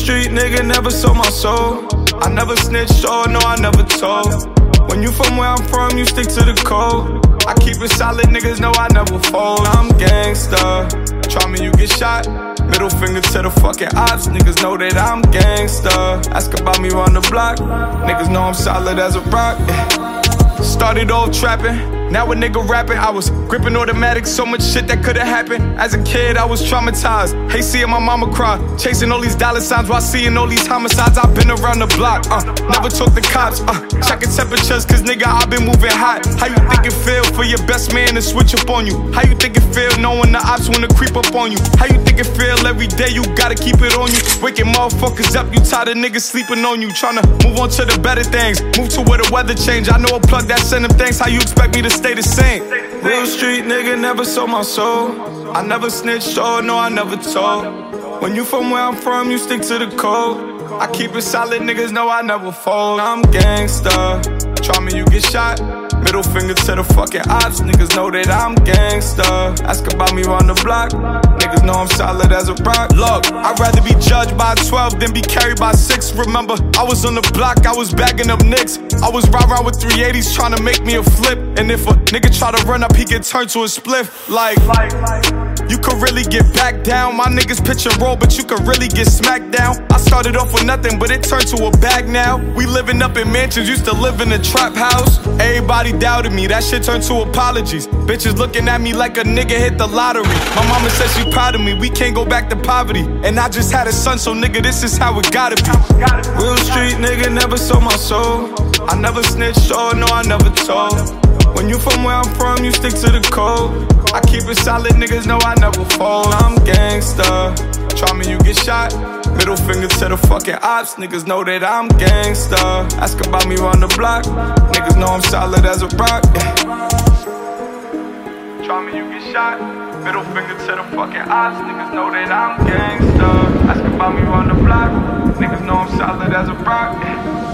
street nigga, never sold my soul. I never snitched, or no, I never told. When you from where I'm from, you stick to the code. I keep it solid, niggas know I never fold. I'm gangsta. Try me, you get shot. Middle finger to the fucking ops. Niggas know that I'm gangsta. Ask about me on the block. Niggas know I'm solid as a rock. Started off trapping, now a nigga rapping. I was gripping automatic, so much shit that could've happened. As a kid, I was traumatized. Hate seeing my mama cry, chasing all these dollar signs while seeing all these homicides. I've been around the block, never took the cops, checking temperatures, cause nigga, I've been moving hot. How you think it feel for your best man to switch up on you? How you think it feel knowing the ops wanna creep up on you? How you think it feel every day you gotta keep it on you? Waking motherfuckers up, you tired of niggas sleeping on you. Tryna move on to the better things, move to where the weather change. I know a plug that send them things, how you expect me to stay the same? Real street nigga, never sold my soul. I never snitched, or no, I never told. When you from where I'm from, you stick to the code. I keep it solid, niggas know I never fold. I'm gangsta. Try me, you get shot. Middle finger to the fucking ops. Niggas know that I'm gangsta. Ask about me on the block. Niggas know I'm solid as a rock. Look, I'd rather be judged by 12 than be carried by 6. Remember, I was on the block, I was bagging up nicks. I was riding with 380s trying to make me a flip. And if a nigga try to run up, he get turned to a spliff. Like you could really get back down. My niggas pitch and roll, but you could really get smacked down. I started off with nothing, but it turned to a bag now. We living up in mansions, used to live in a trap house. Everybody doubted me, that shit turned to apologies. Bitches looking at me like a nigga hit the lottery. My mama said she proud of me, we can't go back to poverty. And I just had a son, so nigga, this is how it gotta be. Real street nigga, never sold my soul. I never snitched, or no, I never told. When you from where I'm from, you stick to the code. I keep it solid, niggas know I never fold. I'm gangsta. Try me, you get shot. Middle finger to the fucking ops. Niggas know that I'm gangsta. Ask about me on the block. Niggas know I'm solid as a rock. Try me, you get shot. Middle finger to the fucking ops. Niggas know that I'm gangsta. Ask about me on the block. Niggas know I'm solid as a rock.